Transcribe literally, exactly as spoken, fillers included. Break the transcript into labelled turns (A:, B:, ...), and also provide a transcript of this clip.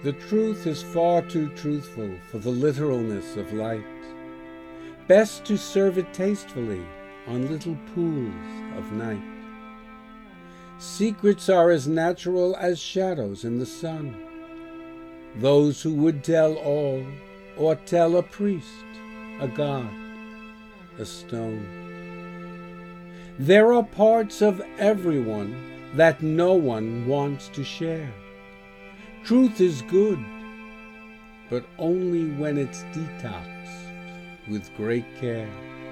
A: The truth is far too truthful for the literalness of light. Best to serve it tastefully on little pools of night. Secrets are as natural as shadows in the sun. Those who would tell all, or tell a priest, a god, a stone. There are parts of everyone that no one wants to share. Truth is good, but only when it's detoxed with great care.